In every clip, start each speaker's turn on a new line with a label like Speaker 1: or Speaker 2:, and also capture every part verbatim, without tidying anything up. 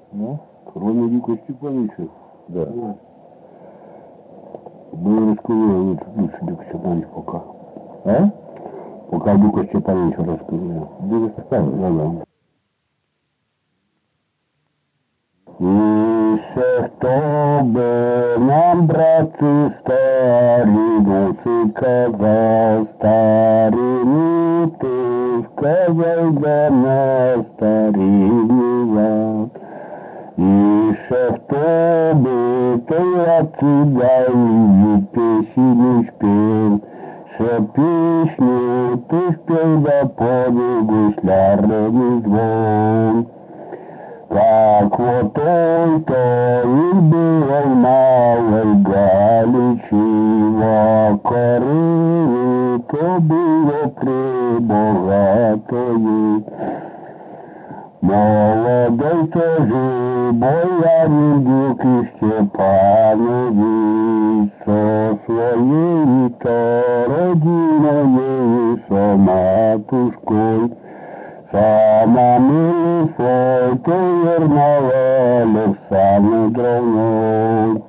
Speaker 1: Ну,
Speaker 2: Кроме Дика Степановича,
Speaker 1: да.
Speaker 2: был рассказал лучше, лучше Дика Степанович пока.
Speaker 1: А?
Speaker 2: Пока Дика Степанович рассказал.
Speaker 1: Дика Степанович?
Speaker 2: Да, да. І ще хто би нам, братці старі, гуси казав, старі, ти сказав, де на старі діла. І ще хто би той радці дав, від пісні спів, ще пісню ти спів за подвиг гуслярний дзвон. Как вот той-то и был малой Галичева коры, то было пребогатое. Молодой тоже боярин Дик Степанович со своей-то родиной, со матушкой. Сама милый то верного Александровну.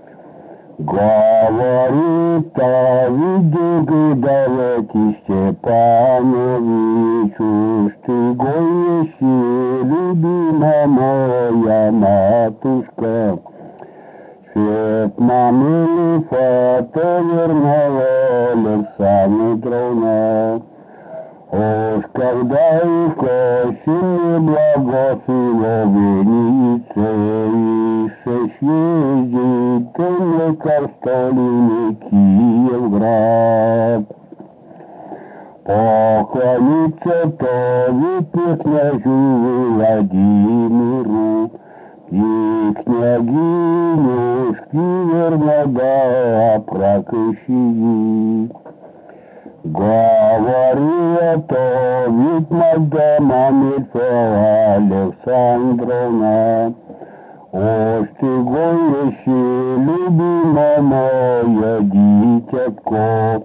Speaker 2: Говорит, а виду давайте Степанович, уж ты гонящий, любимая моя матушка. Свет мамы фото верного Александровна. Уж когда и косили благословенице, и съездит на Костолине Киевград. Поклониться то ведь княжу Владимиру, и княгинюшки вернада Прокофьи. Говорила то ведь мадама Мельфа Александровна, уж ты гонящий, любимая моя дитятко,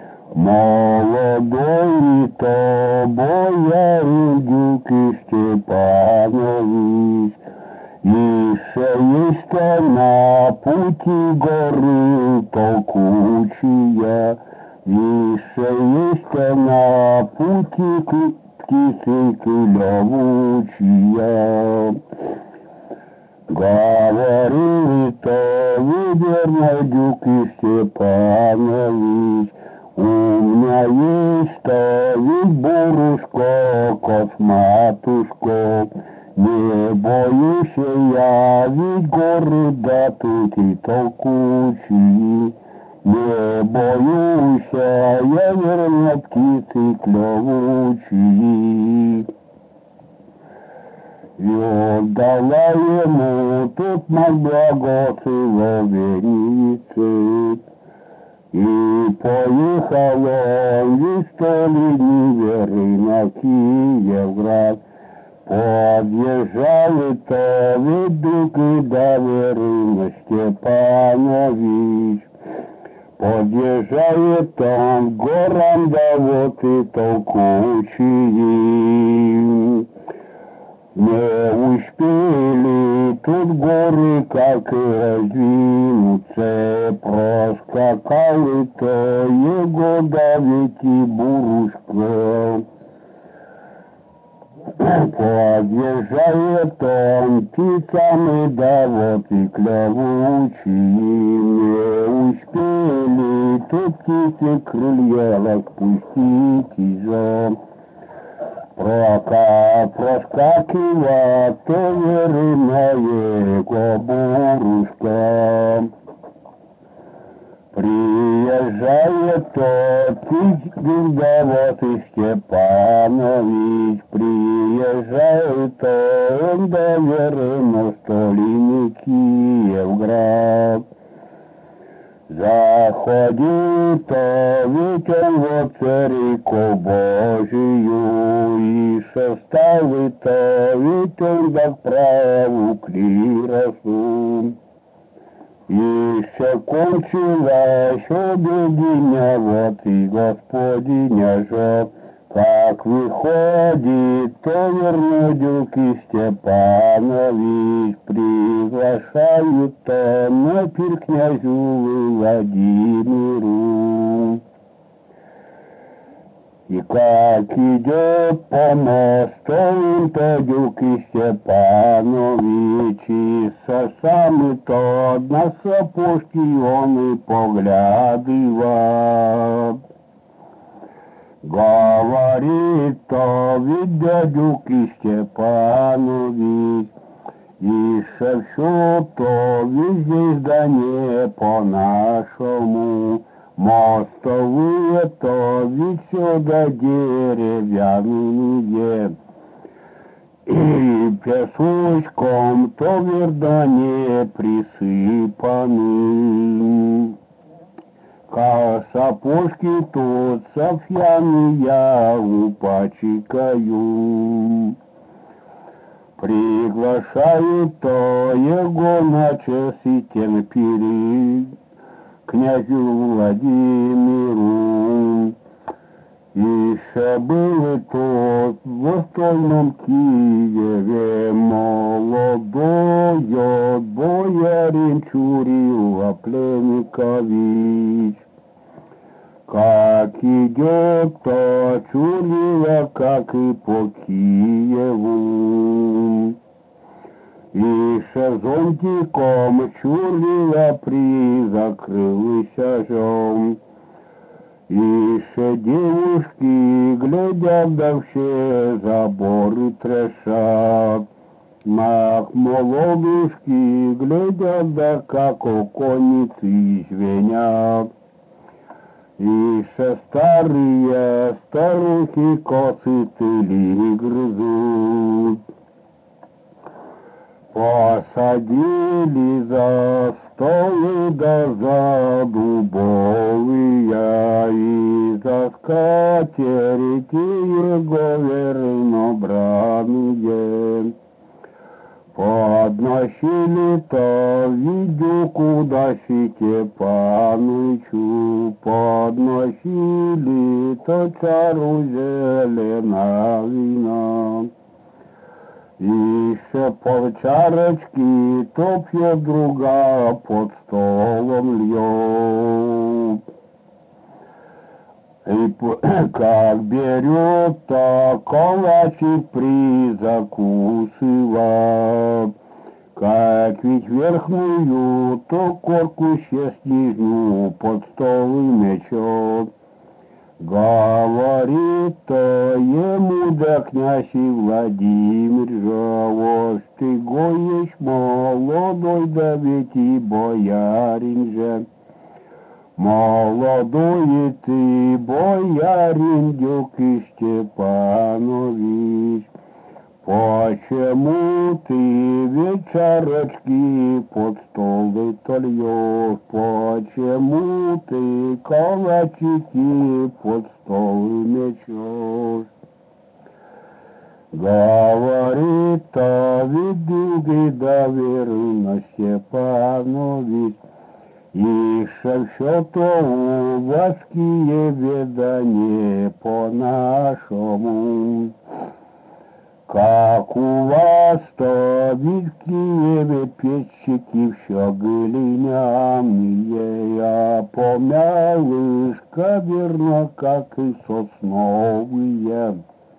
Speaker 2: молодой то боярин Дик Степанович, еще есть на пути горы толкучая. Еще есть на пути птицы клевучая. Говорит то верно Дик Степанович, у меня есть то ведь бурушка, косматушка, не боюсь я, ведь горы да тут и толкучие. Не боюсь я, верно, птицы клевучие. И отдала ему тут на благословенице. И поехал он из столицы веры на Киевград. Подъезжал то ведук и до веры Степанович. Подъезжает он к горам, да вот и толкучие. Не успели тут горы как и раздвинуться, проскакал и то его да ведь и бурушка. Подъезжает он птицами, да вот и клевучие. Не успели тут птицы крылья распустить еще. Прока проскакивает то верная его бурушка. Приезжает тот да вот и Степанович, приезжает он до веры на столине Киевград. Заходит то ведь он во церковь Божию, и составит то ведь он да праву клиросу. Еще кончилась обедня, вот и Господиня же Как выходит, то Вернодюки Степанович приглашают то на пир князю Владимиру. И как идет по мосту, то Дюки Степанович и со самый то на сапожки он и поглядывает. Говорит, то ведь дядюки Степанович, и все то везде здание по-нашему, мостовые то ведь сюда деревянные, и песочком то вердане присыпаны. Ка сапожки тут софьяны я упачкаю. Приглашаю то его на часитен пири князю Владимиру. Еще был тот в Востольном Киеве молодой боярин Чурила Пленникович. Как идет, то Чурила, как и по Киеву. И шезонтиком Чурила призакрылся жом. Еще девушки глядят, да все заборы трешат. Мах молодушки глядят, да как оконницы звенят. Еще старые старухи косы тыли грызут. Посадили за столы да за дубовые, и за скатерти его верно браные. Подносили-то Видюку да Степанычу, подносили-то цару зелена вина. Еще полчарочки, то пьет друга, под столом льет. И как берет, так калачик призакусывает. Как ведь верхнюю, то корку сейчас нижнюю под стол и мечет. Говорит-то ему да князь и Владимир же, ты гоешь молодой, да ведь и боярин же. Молодой ты боярин Дюки Степанович, почему ты вечерочки под стол то льешь? Почему ты калачики под стол мечешь? Говорит, а ведь да верно Степанович, еще все то у вас в Киеве, да не по-нашему. Как у вас-то ведь в Киеве печки все глиняные, а помялышка верно, как и сосновые.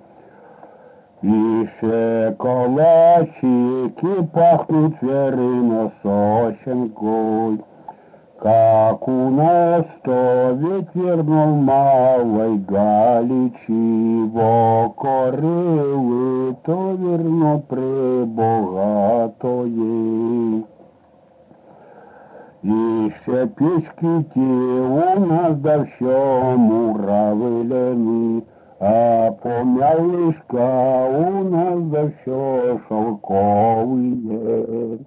Speaker 2: Еще калачики пахнут верно сосенкой. Как у нас-то ведь верно в Малой Галичи, во корылы, то верно пребогатое. Еще печки те у нас да все муравылены, а помялышка у нас да все шелковые.